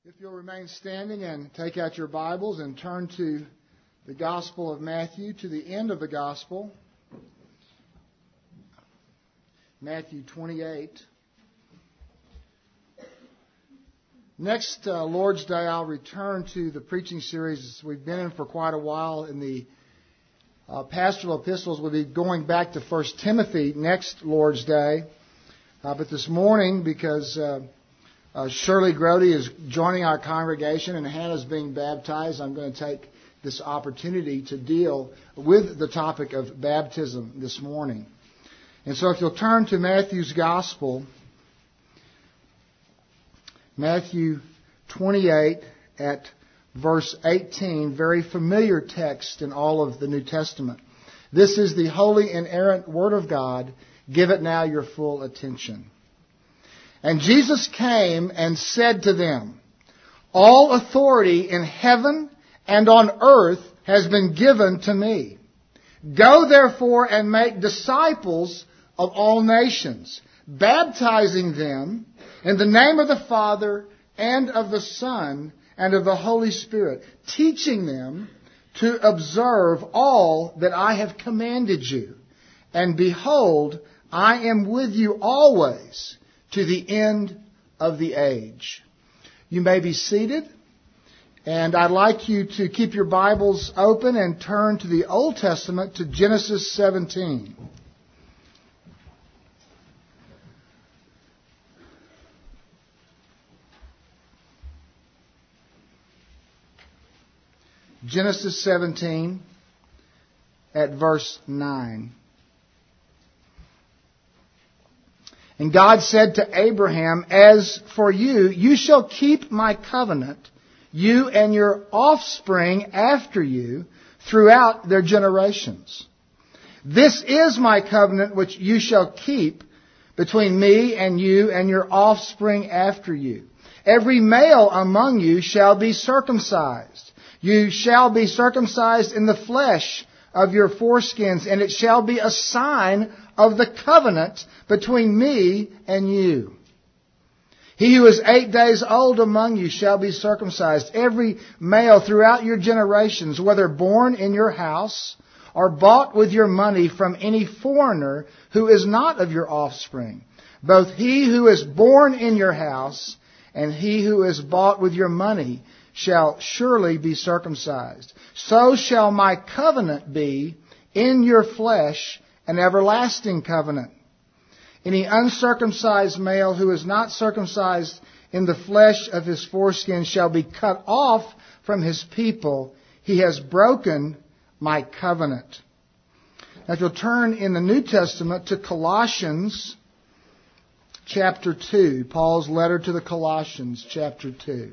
If you'll remain standing and take out your Bibles and turn to the Gospel of Matthew, to the end of the Gospel, Matthew 28. Next Lord's Day, I'll return to the preaching series we've been in for quite a while in the pastoral epistles. We'll be going back to 1 Timothy next Lord's Day. But this morning, because Shirley Grody is joining our congregation and Hannah's being baptized, I'm going to take this opportunity to deal with the topic of baptism this morning. And so if you'll turn to Matthew's Gospel, Matthew 28 at verse 18, very familiar text in all of the New Testament. This is the holy, inerrant Word of God. Give it now your full attention. And Jesus came and said to them, all authority in heaven and on earth has been given to me. Go therefore and make disciples of all nations, baptizing them in the name of the Father and of the Son and of the Holy Spirit, teaching them to observe all that I have commanded you. And behold, I am with you always to the end of the age. You may be seated, and I'd like you to keep your Bibles open and turn to the Old Testament to Genesis 17. Genesis 17 at verse 9. And God said to Abraham, as for you, you shall keep my covenant, you and your offspring after you, throughout their generations. This is my covenant which you shall keep between me and you and your offspring after you. Every male among you shall be circumcised. You shall be circumcised in the flesh of your foreskins, and it shall be a sign of the covenant between me and you. He who is 8 days old among you shall be circumcised, every male throughout your generations, whether born in your house or bought with your money from any foreigner who is not of your offspring. Both he who is born in your house and he who is bought with your money shall surely be circumcised. So shall my covenant be in your flesh, an everlasting covenant. Any uncircumcised male who is not circumcised in the flesh of his foreskin shall be cut off from his people. He has broken my covenant. Now if you'll turn in the New Testament to Colossians chapter 2, Paul's letter to the Colossians chapter 2.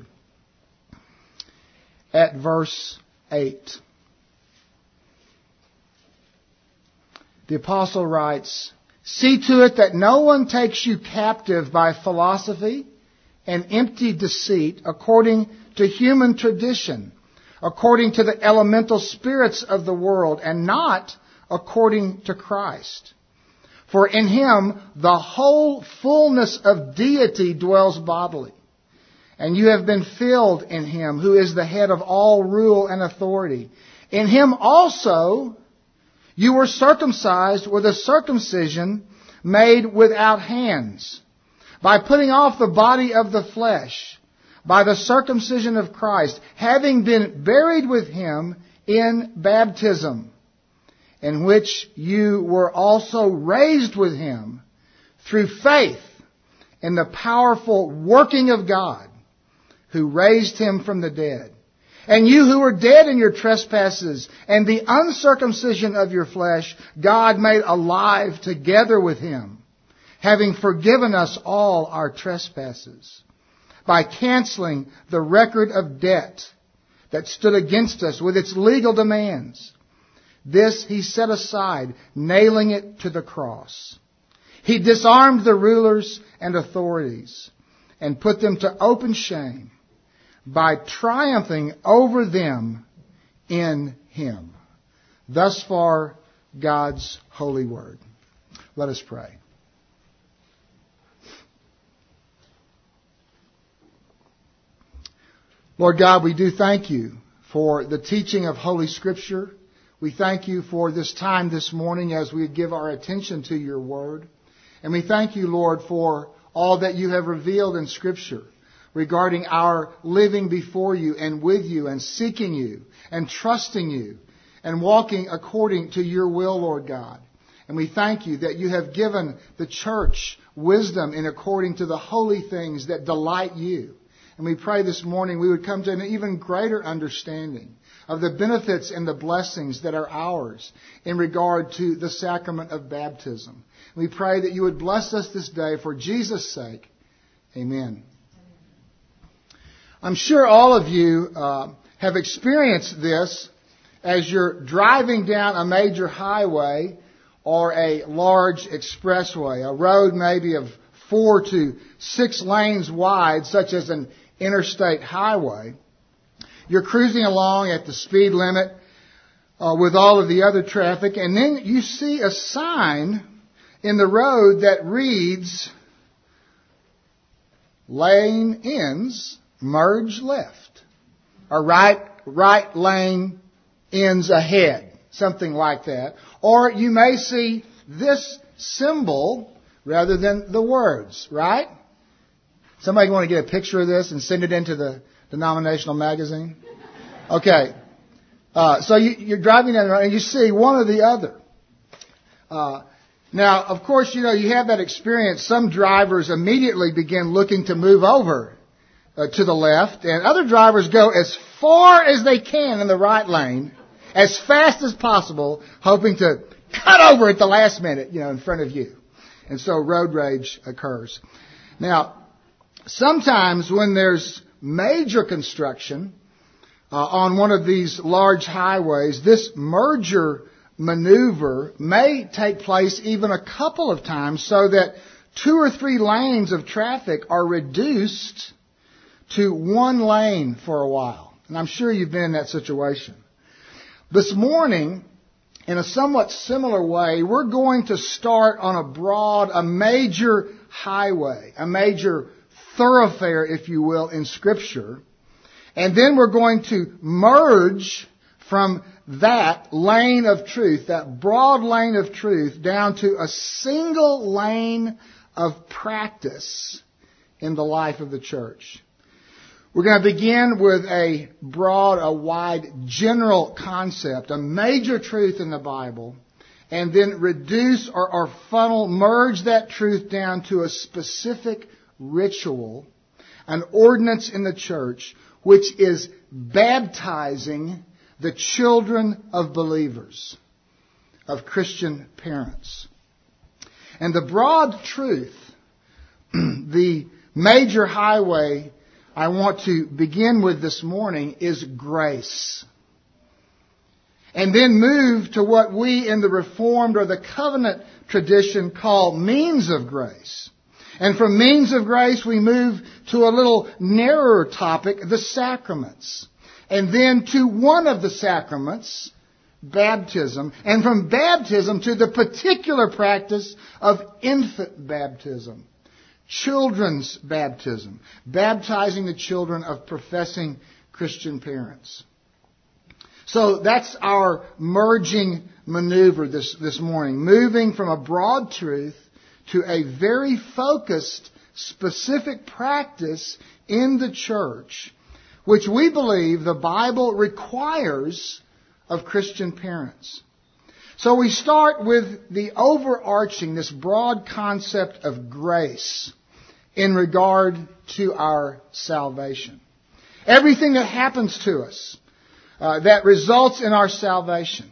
At verse 8. The apostle writes, see to it that no one takes you captive by philosophy and empty deceit, according to human tradition, according to the elemental spirits of the world, and not according to Christ. For in Him the whole fullness of deity dwells bodily. And you have been filled in Him, who is the head of all rule and authority. In Him also you were circumcised with a circumcision made without hands, by putting off the body of the flesh, by the circumcision of Christ, having been buried with Him in baptism, in which you were also raised with Him through faith in the powerful working of God, who raised Him from the dead. And you who were dead in your trespasses and the uncircumcision of your flesh, God made alive together with Him, having forgiven us all our trespasses, by canceling the record of debt that stood against us with its legal demands. This He set aside, nailing it to the cross. He disarmed the rulers and authorities and put them to open shame, by triumphing over them in Him. Thus far, God's holy word. Let us pray. Lord God, we do thank you for the teaching of Holy Scripture. We thank you for this time this morning as we give our attention to your word. And we thank you, Lord, for all that you have revealed in Scripture regarding our living before you and with you and seeking you and trusting you and walking according to your will, Lord God. And we thank you that you have given the church wisdom in according to the holy things that delight you. And we pray this morning we would come to an even greater understanding of the benefits and the blessings that are ours in regard to the sacrament of baptism. We pray that you would bless us this day for Jesus' sake. Amen. I'm sure all of you have experienced this as you're driving down a major highway or a large expressway, a road maybe of 4 to 6 lanes wide, such as an interstate highway. You're cruising along at the speed limit with all of the other traffic, and then you see a sign in the road that reads, "Lane ends, merge left," or right lane ends ahead, something like that. Or you may see this symbol rather than the words, right? Somebody want to get a picture of this and send it into the denominational magazine? Okay. So you're driving down the road and you see one or the other. Now, of course, you have that experience. Some drivers immediately begin looking to move over to the left, and other drivers go as far as they can in the right lane, as fast as possible, hoping to cut over at the last minute, in front of you. And so road rage occurs. Now, sometimes when there's major construction on one of these large highways, this merger maneuver may take place even a couple of times so that 2 or 3 lanes of traffic are reduced to 1 lane for a while. And I'm sure you've been in that situation. This morning, in a somewhat similar way, we're going to start on a major highway, a major thoroughfare, if you will, in Scripture. And then we're going to merge from that lane of truth, that broad lane of truth, down to a single lane of practice in the life of the church. We're going to begin with a wide, general concept, a major truth in the Bible, and then reduce or merge that truth down to a specific ritual, an ordinance in the church, which is baptizing the children of believers, of Christian parents. And the broad truth, the major highway I want to begin with this morning is grace. And then move to what we in the Reformed or the Covenant tradition call means of grace. And from means of grace we move to a little narrower topic, the sacraments. And then to one of the sacraments, baptism. And from baptism to the particular practice of infant baptism. Children's baptism, baptizing the children of professing Christian parents. So that's our merging maneuver this morning, moving from a broad truth to a very focused, specific practice in the church, which we believe the Bible requires of Christian parents. So we start with the overarching, this broad concept of grace in regard to our salvation. Everything that happens to us that results in our salvation.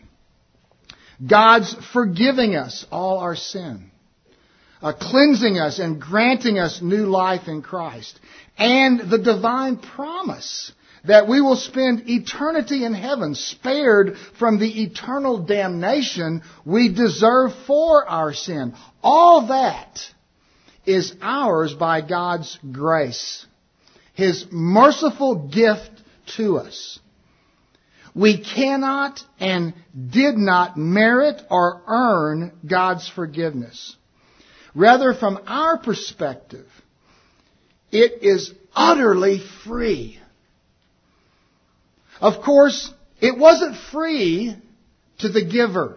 God's forgiving us all our sin. Cleansing us and granting us new life in Christ. And the divine promise that we will spend eternity in heaven, spared from the eternal damnation we deserve for our sin. All that is ours by God's grace, His merciful gift to us. We cannot and did not merit or earn God's forgiveness. Rather, from our perspective, it is utterly free. Of course, it wasn't free to the giver.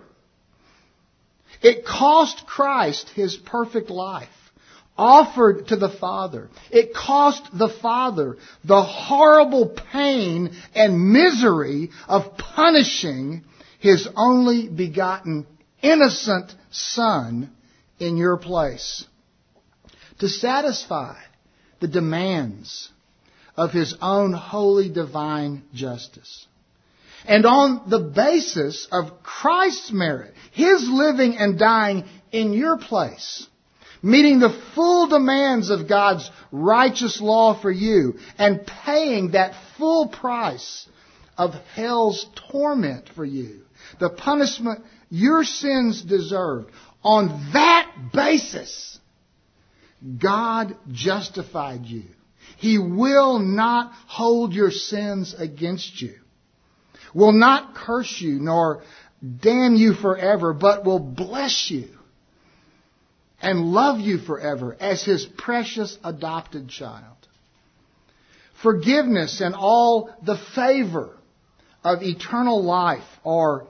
It cost Christ His perfect life, offered to the Father. It cost the Father the horrible pain and misery of punishing His only begotten innocent Son in your place, to satisfy the demands of His own holy divine justice. And on the basis of Christ's merit, His living and dying in your place, meeting the full demands of God's righteous law for you, and paying that full price of hell's torment for you, the punishment your sins deserved. On that basis, God justified you. He will not hold your sins against you, will not curse you nor damn you forever, but will bless you and love you forever as His precious adopted child. Forgiveness and all the favor of eternal life are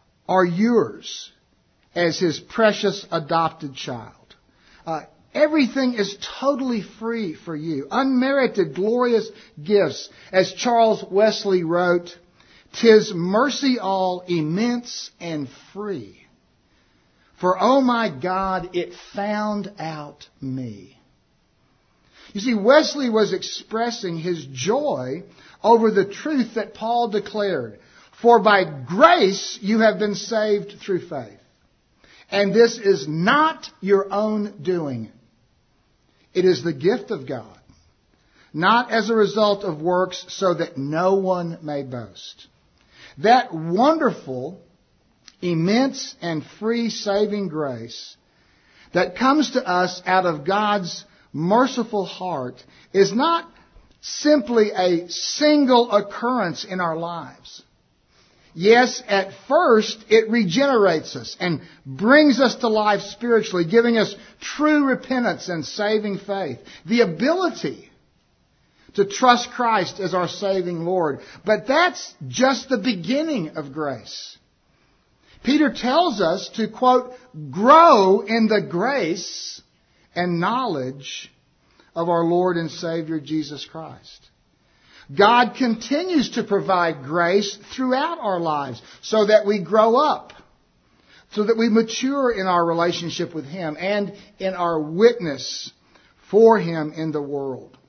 yours as His precious adopted child. Everything is totally free for you. Unmerited, glorious gifts. As Charles Wesley wrote, "'Tis mercy all immense and free. For, oh my God, it found out me." You see, Wesley was expressing his joy over the truth that Paul declared. For by grace you have been saved through faith. And this is not your own doing. It is the gift of God, not as a result of works, so that no one may boast. That wonderful, immense, and free saving grace that comes to us out of God's merciful heart is not simply a single occurrence in our lives. Yes, at first it regenerates us and brings us to life spiritually, giving us true repentance and saving faith. The ability to trust Christ as our saving Lord. But that's just the beginning of grace. Peter tells us to, quote, grow in the grace and knowledge of our Lord and Savior Jesus Christ. God continues to provide grace throughout our lives so that we grow up, so that we mature in our relationship with Him and in our witness for Him in the world.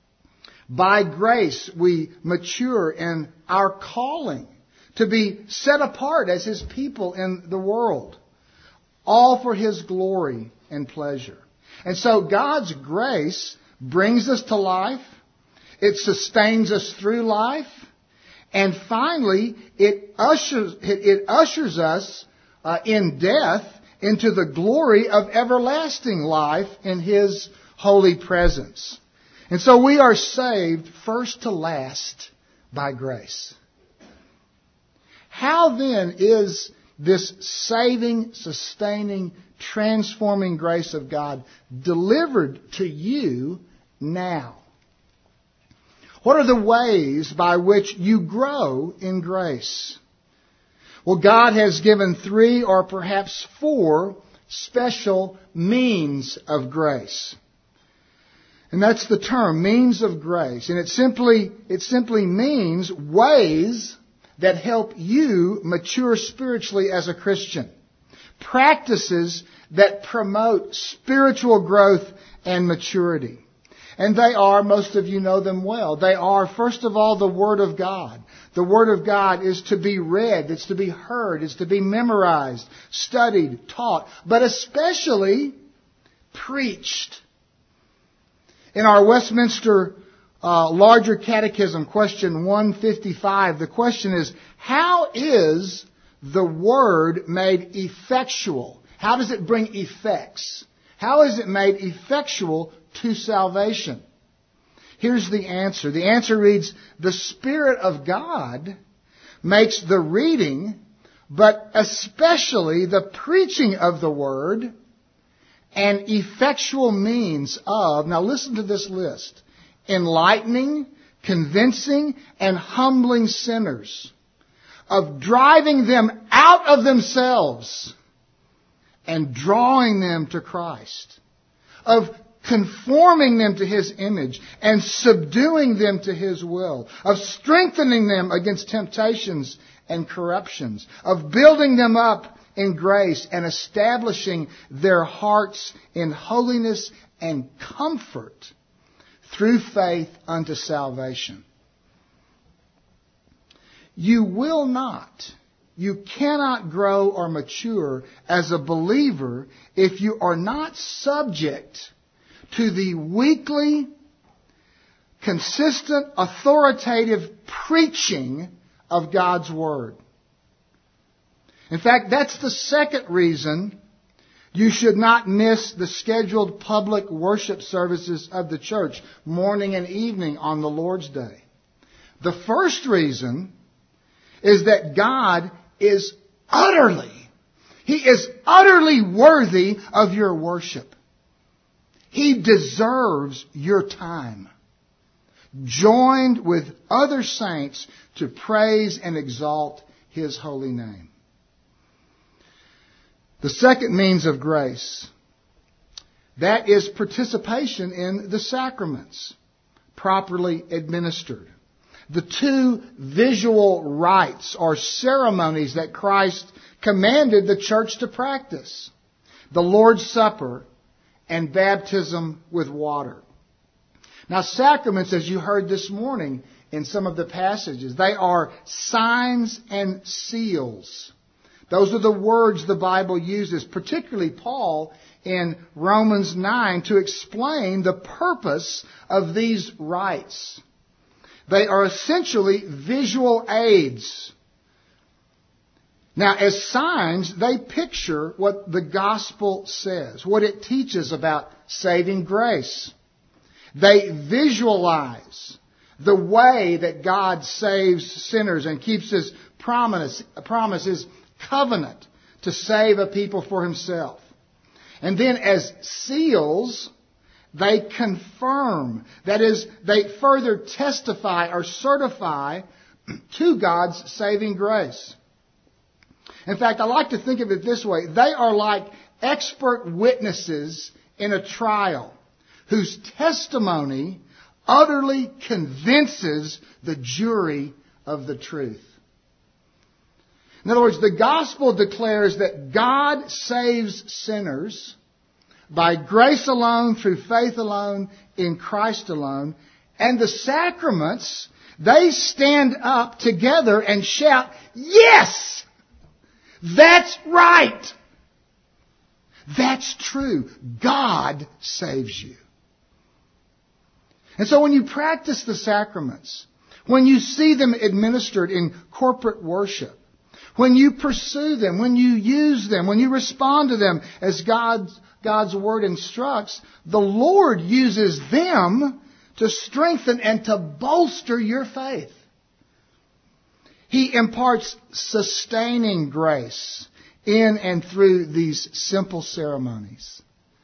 By grace, we mature in our calling to be set apart as His people in the world, all for His glory and pleasure. And so God's grace brings us to life. It sustains us through life. And finally, it ushers us in death into the glory of everlasting life in His holy presence. And so we are saved first to last by grace. How then is this saving, sustaining, transforming grace of God delivered to you now? What are the ways by which you grow in grace? Well, God has given 3 or perhaps 4 special means of grace. And that's the term, means of grace. And it simply means ways that help you mature spiritually as a Christian. Practices that promote spiritual growth and maturity. And they are, most of you know them well, they are, first of all, the Word of God. The Word of God is to be read, it's to be heard, it's to be memorized, studied, taught, but especially preached. In our Westminster Larger Catechism, question 155, the question is, how is the Word made effectual? How does it bring effects? How is it made effectual to salvation? Here's the answer. The answer reads, the Spirit of God makes the reading, but especially the preaching of the Word, an effectual means of, now listen to this list, enlightening, convincing and humbling sinners, of driving them out of themselves and drawing them to Christ, of conforming them to His image and subduing them to His will, of strengthening them against temptations and corruptions, of building them up in grace and establishing their hearts in holiness and comfort through faith unto salvation. You cannot grow or mature as a believer if you are not subject to the weekly, consistent, authoritative preaching of God's Word. In fact, that's the second reason you should not miss the scheduled public worship services of the church, morning and evening on the Lord's Day. The first reason is that God is He is utterly worthy of your worship. He deserves your time, joined with other saints to praise and exalt His holy name. The second means of grace, that is participation in the sacraments, properly administered. The two visual rites or ceremonies that Christ commanded the church to practice: the Lord's Supper and baptism with water. Now, sacraments, as you heard this morning in some of the passages, they are signs and seals. Those are the words the Bible uses, particularly Paul in Romans 9, to explain the purpose of these rites. They are essentially visual aids. Now, as signs, they picture what the gospel says, what it teaches about saving grace. They visualize the way that God saves sinners and keeps His promises, covenant to save a people for Himself. And then as seals, they confirm. That is, they further testify or certify to God's saving grace. In fact, I like to think of it this way. They are like expert witnesses in a trial whose testimony utterly convinces the jury of the truth. In other words, the gospel declares that God saves sinners by grace alone, through faith alone, in Christ alone. And the sacraments, they stand up together and shout, "Yes! That's right! That's true. God saves you." And so when you practice the sacraments, when you see them administered in corporate worship, when you pursue them, when you use them, when you respond to them as God's Word instructs, the Lord uses them to strengthen and to bolster your faith. He imparts sustaining grace in and through these simple ceremonies.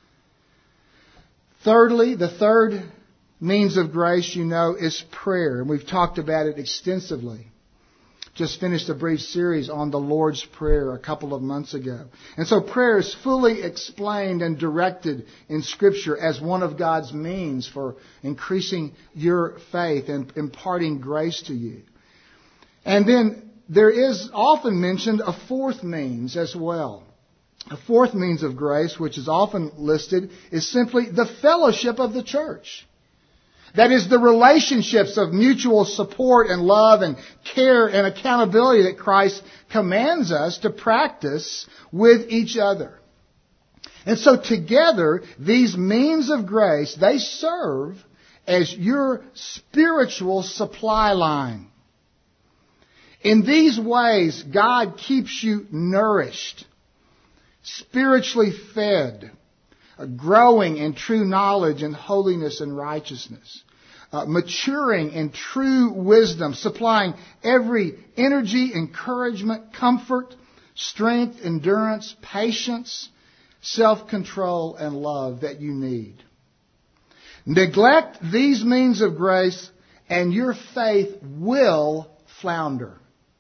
Thirdly, the third means of grace, is prayer. And we've talked about it extensively. Just finished a brief series on the Lord's Prayer a couple of months ago. And so prayer is fully explained and directed in Scripture as one of God's means for increasing your faith and imparting grace to you. And then there is often mentioned a fourth means as well. A fourth means of grace, which is often listed, is simply the fellowship of the church. That is, the relationships of mutual support and love and care and accountability that Christ commands us to practice with each other. And so together, these means of grace, they serve as your spiritual supply line. In these ways, God keeps you nourished, spiritually fed, growing in true knowledge and holiness and righteousness, maturing in true wisdom, supplying every energy, encouragement, comfort, strength, endurance, patience, self-control, and love that you need. Neglect these means of grace and your faith will flounder.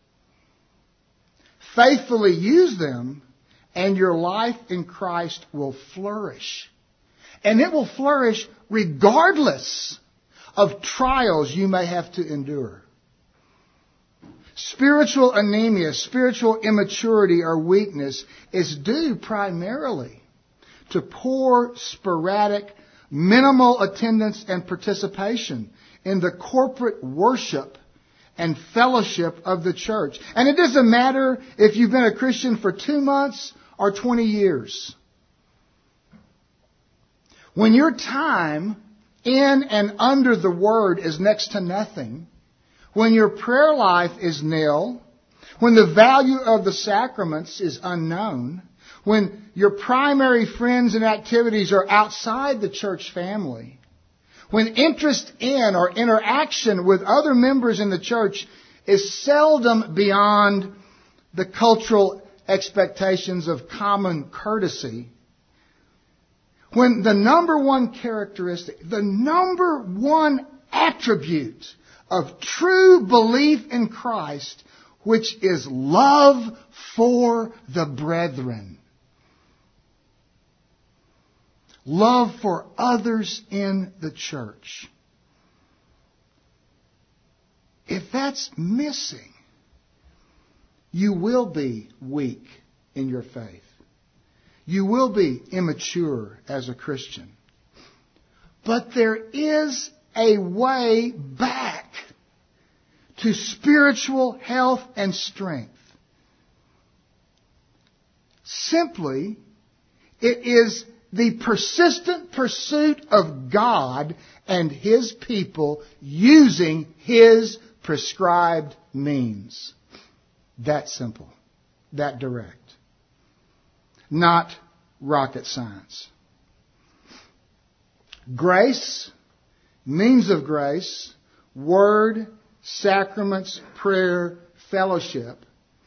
Faithfully use them, and your life in Christ will flourish. And it will flourish regardless of trials you may have to endure. Spiritual anemia, spiritual immaturity or weakness is due primarily to poor, sporadic, minimal attendance and participation in the corporate worship and fellowship of the church. And it doesn't matter if you've been a Christian for 2 months or 20 years. When your time in and under the Word is next to nothing, when your prayer life is nil, when the value of the sacraments is unknown, when your primary friends and activities are outside the church family, when interest in or interaction with other members in the church is seldom beyond the cultural expectations of common courtesy, when the number one characteristic, the number one attribute of true belief in Christ, which is love for the brethren, love for others in the church, if that's missing, you will be weak in your faith. You will be immature as a Christian. But there is a way back to spiritual health and strength. Simply, it is the persistent pursuit of God and His people using His prescribed means. That simple. That direct. Not rocket science. Grace, means of grace, word, sacraments, prayer, fellowship.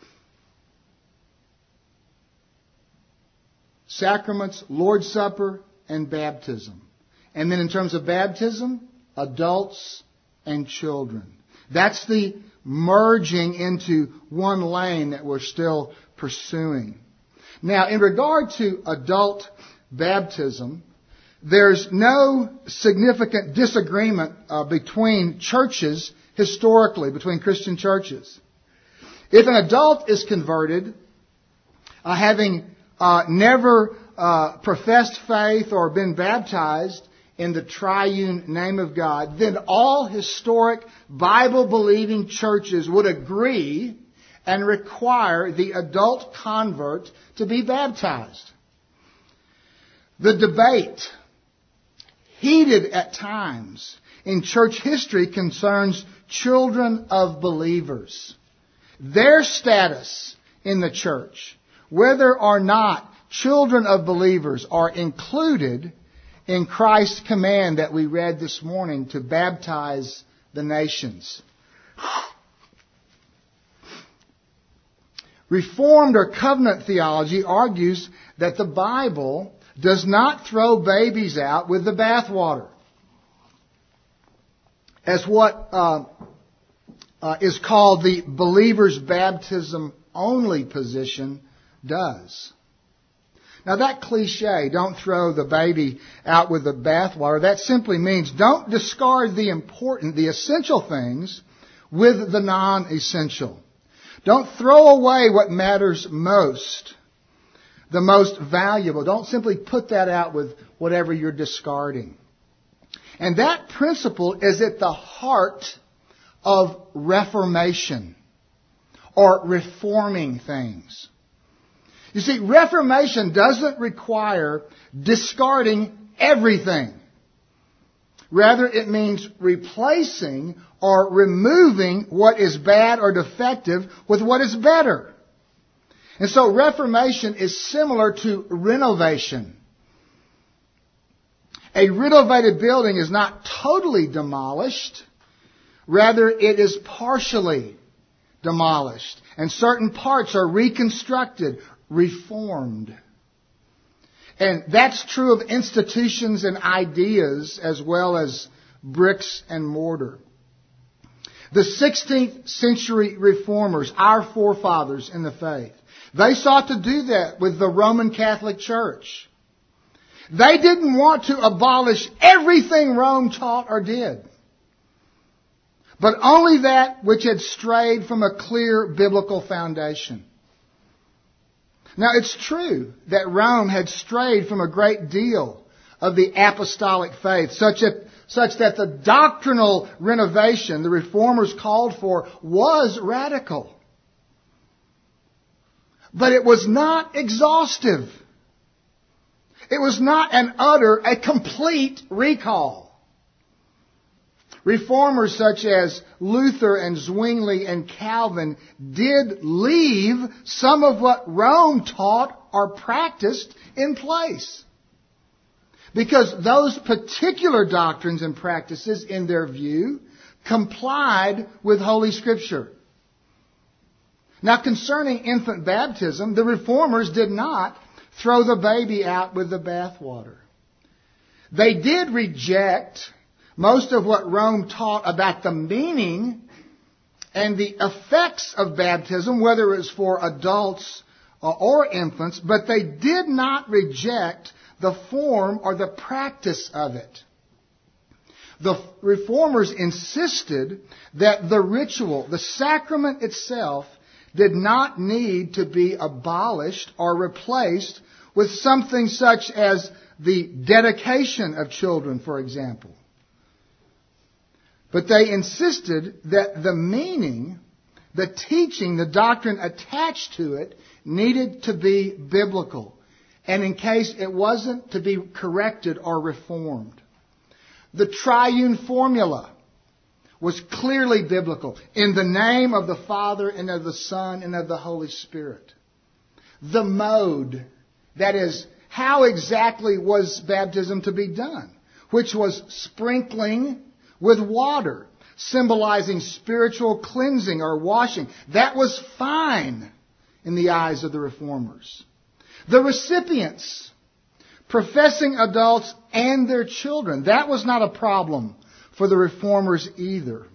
Sacraments, Lord's Supper, and baptism. And then in terms of baptism, adults and children. That's the merging into one lane that we're still pursuing. Now, in regard to adult baptism, there's no significant disagreement between churches historically, between Christian churches. If an adult is converted, having never professed faith or been baptized in the triune name of God, then all historic Bible-believing churches would agree and require the adult convert to be baptized. The debate, heated at times in church history, concerns children of believers. Their status in the church, whether or not children of believers are included in Christ's command that we read this morning to baptize the nations. Reformed or covenant theology argues that the Bible does not throw babies out with the bathwater, as what is called the believer's baptism only position does. Now that cliche, don't throw the baby out with the bathwater, that simply means don't discard the important, the essential things with the non-essential. Don't throw away what matters most, the most valuable. Don't simply put that out with whatever you're discarding. And that principle is at the heart of reformation or reforming things. You see, reformation doesn't require discarding everything. Rather, it means replacing or removing what is bad or defective with what is better. And so reformation is similar to renovation. A renovated building is not totally demolished. Rather, it is partially demolished. And certain parts are reconstructed, reformed. And that's true of institutions and ideas as well as bricks and mortar. The 16th century reformers, our forefathers in the faith, they sought to do that with the Roman Catholic Church. They didn't want to abolish everything Rome taught or did, but only that which had strayed from a clear biblical foundation. Now, it's true that Rome had strayed from a great deal of the apostolic faith, such that the doctrinal renovation the reformers called for was radical. But it was not exhaustive. It was not a complete recall. Reformers such as Luther and Zwingli and Calvin did leave some of what Rome taught or practiced in place, because those particular doctrines and practices, in their view, complied with Holy Scripture. Now, concerning infant baptism, the reformers did not throw the baby out with the bathwater. They did reject most of what Rome taught about the meaning and the effects of baptism, whether it was for adults or infants, but they did not reject the form or the practice of it. The reformers insisted that the ritual, the sacrament itself, did not need to be abolished or replaced with something such as the dedication of children, for example. But they insisted that the meaning, the teaching, the doctrine attached to it needed to be biblical, and in case it wasn't, to be corrected or reformed. The triune formula was clearly biblical, in the name of the Father and of the Son and of the Holy Spirit. The mode, that is, how exactly was baptism to be done, which was sprinkling with water, symbolizing spiritual cleansing or washing. That was fine in the eyes of the reformers. The recipients, professing adults and their children, that was not a problem for the reformers either.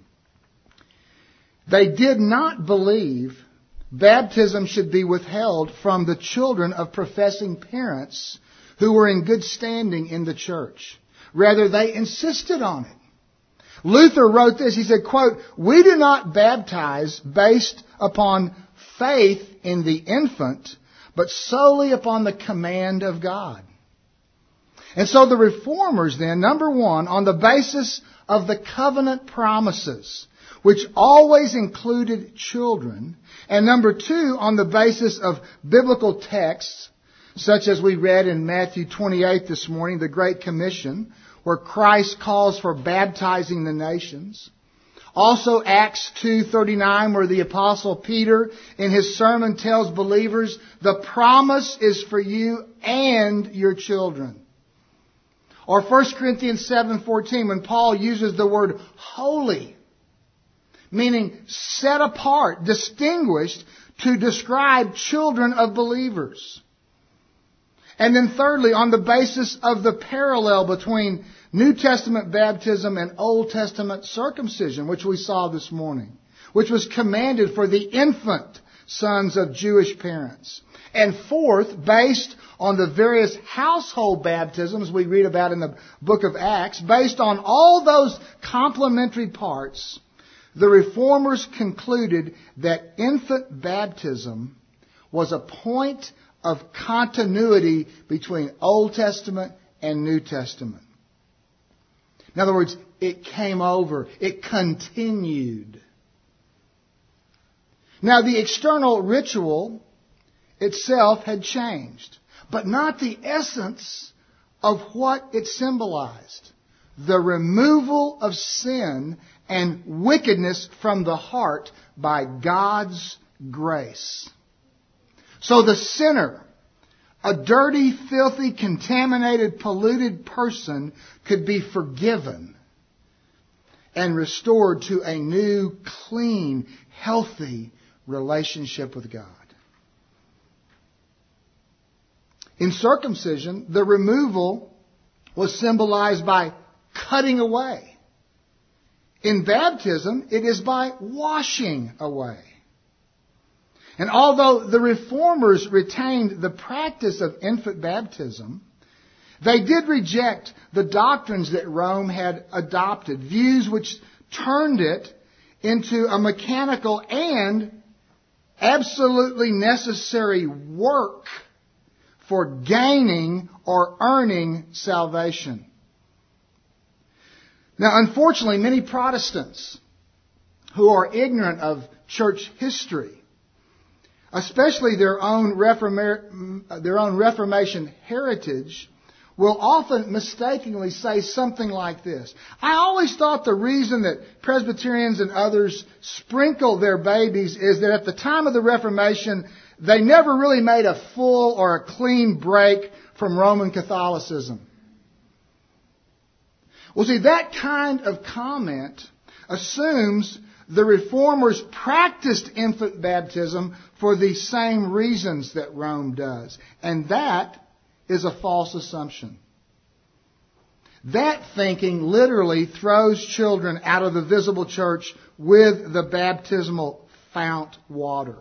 They did not believe baptism should be withheld from the children of professing parents who were in good standing in the church. Rather, they insisted on it. Luther wrote this. He said, quote, "We do not baptize based upon faith in the infant, but solely upon the command of God." And so the reformers then, number one, on the basis of the covenant promises, which always included children, and number two, on the basis of biblical texts, such as we read in Matthew 28 this morning, the Great Commission, where Christ calls for baptizing the nations. Also Acts 2:39, where the Apostle Peter in his sermon tells believers, the promise is for you and your children. Or 1 Corinthians 7:14, when Paul uses the word holy, meaning set apart, distinguished, to describe children of believers. And then thirdly, on the basis of the parallel between New Testament baptism and Old Testament circumcision, which we saw this morning, which was commanded for the infant sons of Jewish parents. And fourth, based on the various household baptisms we read about in the book of Acts, based on all those complementary parts, the reformers concluded that infant baptism was a point of continuity between Old Testament and New Testament. In other words, it came over. It continued. Now, the external ritual itself had changed, but not the essence of what it symbolized. The removal of sin and wickedness from the heart by God's grace. So the sinner, a dirty, filthy, contaminated, polluted person, could be forgiven and restored to a new, clean, healthy relationship with God. In circumcision, the removal was symbolized by cutting away. In baptism, it is by washing away. And although the Reformers retained the practice of infant baptism, they did reject the doctrines that Rome had adopted, views which turned it into a mechanical and absolutely necessary work for gaining or earning salvation. Now, unfortunately, many Protestants who are ignorant of church history, especially their own Reformation heritage, will often mistakenly say something like this. I always thought the reason that Presbyterians and others sprinkle their babies is that at the time of the Reformation, they never really made a full or a clean break from Roman Catholicism. Well, see, that kind of comment assumes the Reformers practiced infant baptism for the same reasons that Rome does. And that is a false assumption. That thinking literally throws children out of the visible church with the baptismal fount water.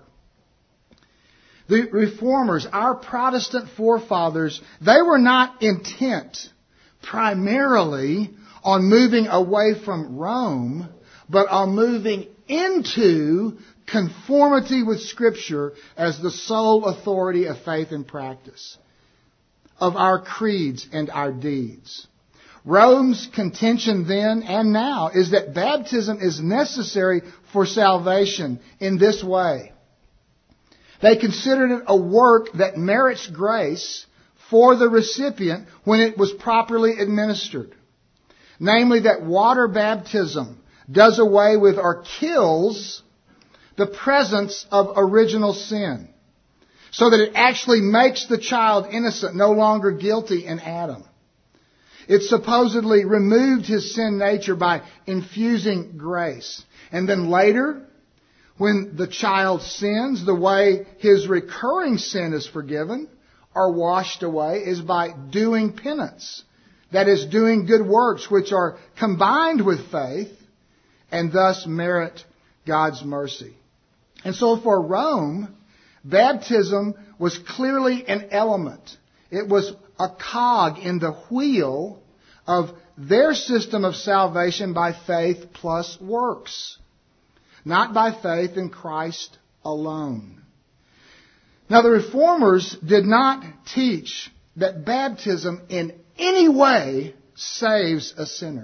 The Reformers, our Protestant forefathers, they were not intent primarily on moving away from Rome, but on moving into conformity with Scripture as the sole authority of faith and practice, of our creeds and our deeds. Rome's contention then and now is that baptism is necessary for salvation in this way. They considered it a work that merits grace for the recipient when it was properly administered. Namely, that water baptism does away with or kills the presence of original sin, so that it actually makes the child innocent, no longer guilty in Adam. It supposedly removed his sin nature by infusing grace. And then later, when the child sins, the way his recurring sin is forgiven or washed away is by doing penance. That is, doing good works which are combined with faith and thus merit God's mercy. And so for Rome, baptism was clearly an element. It was a cog in the wheel of their system of salvation by faith plus works, not by faith in Christ alone. Now, the Reformers did not teach that baptism in any way saves a sinner.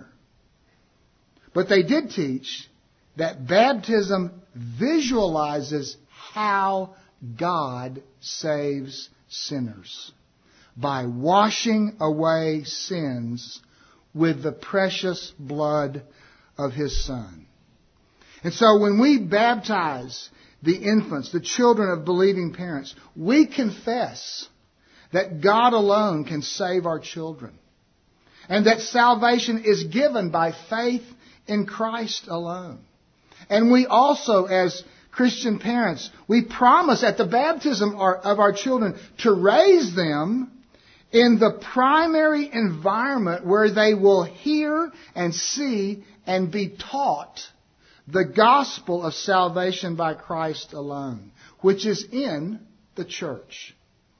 But they did teach that baptism visualizes how God saves sinners by washing away sins with the precious blood of His Son. And so when we baptize the infants, the children of believing parents, we confess that God alone can save our children, and that salvation is given by faith in Christ alone. And we also, as Christian parents, we promise at the baptism of our children to raise them in the primary environment where they will hear and see and be taught the gospel of salvation by Christ alone, which is in the church.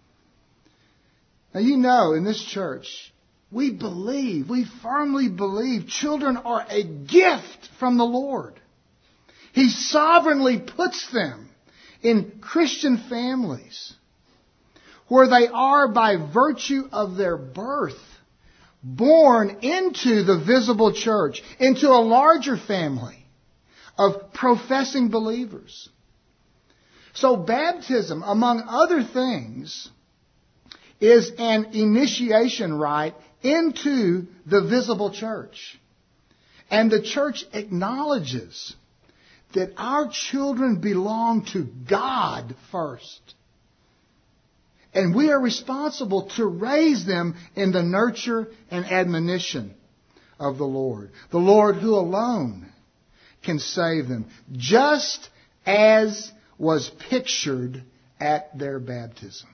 Now, you know, in this church, we firmly believe children are a gift from the Lord. He sovereignly puts them in Christian families where they are, by virtue of their birth, born into the visible church, into a larger family of professing believers. So baptism, among other things, is an initiation rite into the visible church. And the church acknowledges that our children belong to God first. And we are responsible to raise them in the nurture and admonition of the Lord who alone can save them, just as was pictured at their baptism.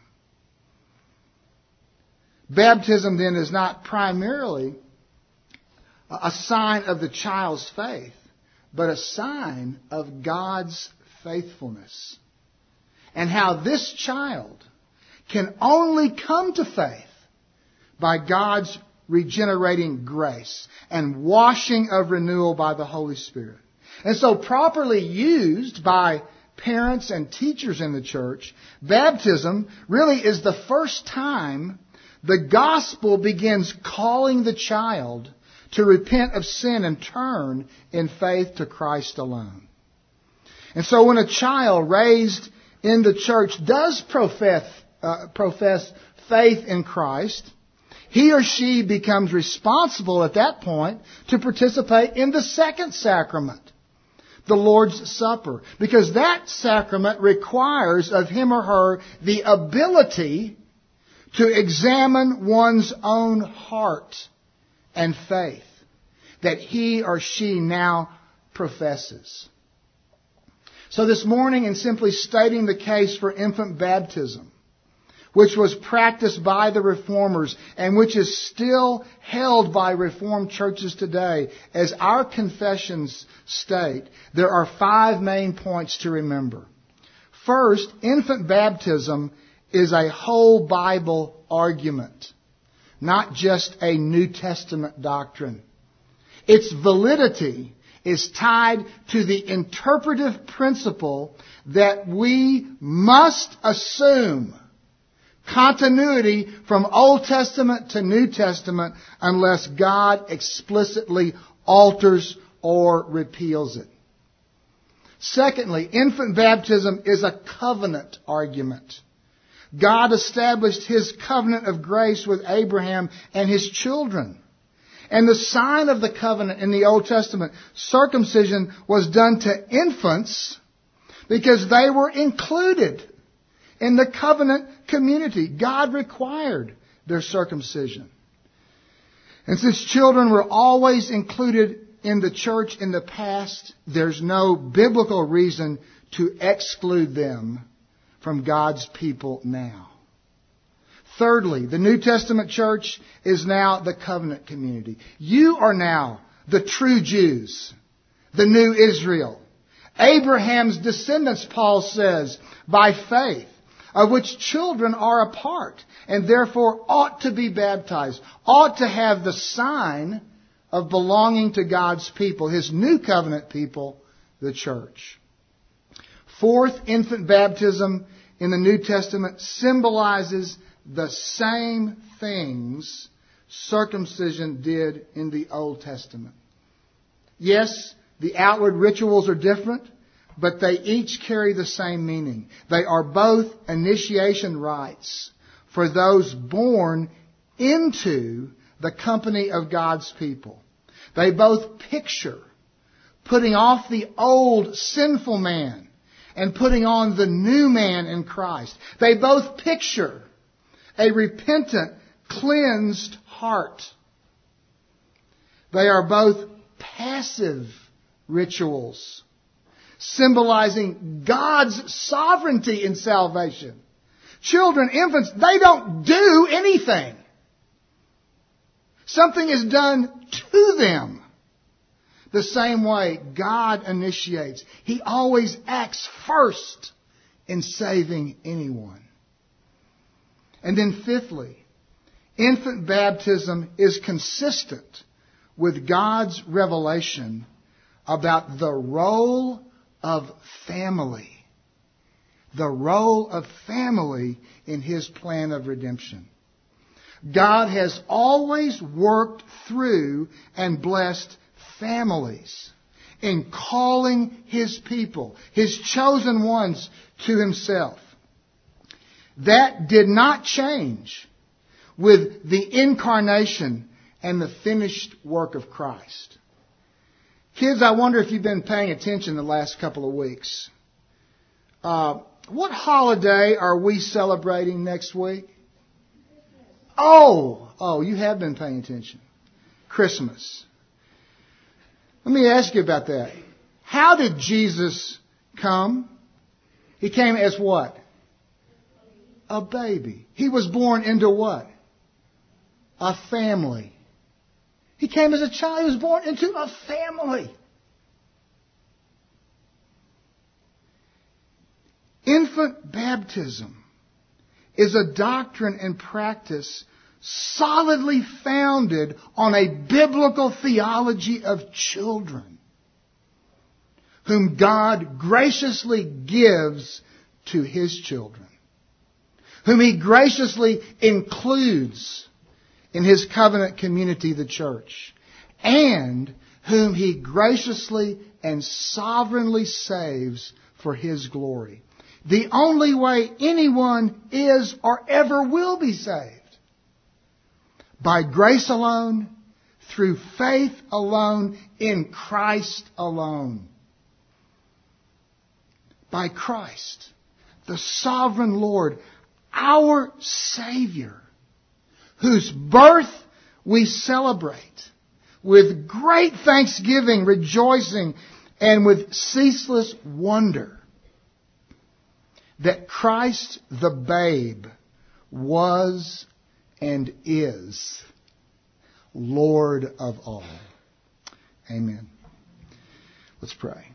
Baptism then is not primarily a sign of the child's faith, but a sign of God's faithfulness. And how this child can only come to faith by God's regenerating grace and washing of renewal by the Holy Spirit. And so properly used by parents and teachers in the church, baptism really is the first time the gospel begins calling the child to repent of sin and turn in faith to Christ alone. And so when a child raised in the church does profess faith in Christ, he or she becomes responsible at that point to participate in the second sacrament, the Lord's Supper, because that sacrament requires of him or her the ability to examine one's own heart and faith that he or she now professes. So this morning, in simply stating the case for infant baptism, which was practiced by the Reformers and which is still held by Reformed churches today, as our confessions state, there are 5 main points to remember. First, infant baptism is a whole Bible argument, not just a New Testament doctrine. Its validity is tied to the interpretive principle that we must assume continuity from Old Testament to New Testament unless God explicitly alters or repeals it. Secondly, infant baptism is a covenant argument. God established His covenant of grace with Abraham and his children. And the sign of the covenant in the Old Testament, circumcision, was done to infants because they were included in the covenant community. God required their circumcision. And since children were always included in the church in the past, there's no biblical reason to exclude them from God's people now. Thirdly, the New Testament church is now the covenant community. You are now the true Jews, the new Israel. Abraham's descendants, Paul says, by faith, of which children are a part, and therefore ought to be baptized, ought to have the sign of belonging to God's people, His new covenant people, the church. Fourth, infant baptism in the New Testament symbolizes the same things circumcision did in the Old Testament. Yes, the outward rituals are different, but they each carry the same meaning. They are both initiation rites for those born into the company of God's people. They both picture putting off the old sinful man and putting on the new man in Christ. They both picture a repentant, cleansed heart. They are both passive rituals, symbolizing God's sovereignty in salvation. Children, infants, they don't do anything. Something is done to them. The same way God initiates. He always acts first in saving anyone. And then fifthly, infant baptism is consistent with God's revelation about the role of family. The role of family in His plan of redemption. God has always worked through and blessed families in calling His people, His chosen ones, to Himself. That did not change with the incarnation and the finished work of Christ. Kids, I wonder if you've been paying attention the last couple of weeks. What holiday are we celebrating next week? Oh, you have been paying attention. Christmas. Let me ask you about that. How did Jesus come? He came as what? A baby. He was born into what? A family. He came as a child. He was born into a family. Infant baptism is a doctrine and practice solidly founded on a biblical theology of children, whom God graciously gives to His children, whom He graciously includes in His covenant community, the church, and whom He graciously and sovereignly saves for His glory. The only way anyone is or ever will be saved. By grace alone, through faith alone, in Christ alone. By Christ, the sovereign Lord, our Savior, whose birth we celebrate with great thanksgiving, rejoicing, and with ceaseless wonder that Christ the babe was and is Lord of all. Amen. Let's pray.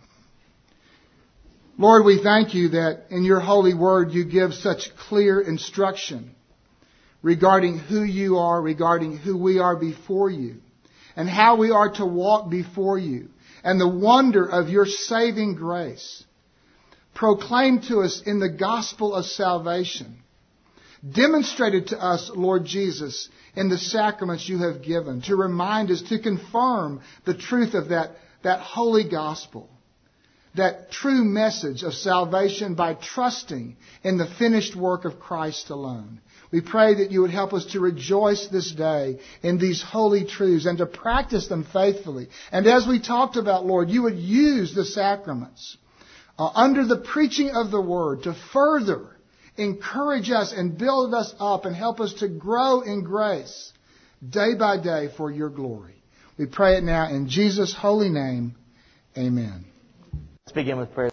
Lord, we thank You that in Your holy word You give such clear instruction regarding who You are, regarding who we are before You, and how we are to walk before You, and the wonder of Your saving grace proclaimed to us in the gospel of salvation, demonstrated to us, Lord Jesus, in the sacraments You have given, to remind us, to confirm the truth of that holy gospel, that true message of salvation by trusting in the finished work of Christ alone. We pray that You would help us to rejoice this day in these holy truths and to practice them faithfully. And as we talked about, Lord, You would use the sacraments under the preaching of the Word to further encourage us and build us up and help us to grow in grace day by day for Your glory. We pray it now in Jesus' holy name. Amen. Let's begin with prayer.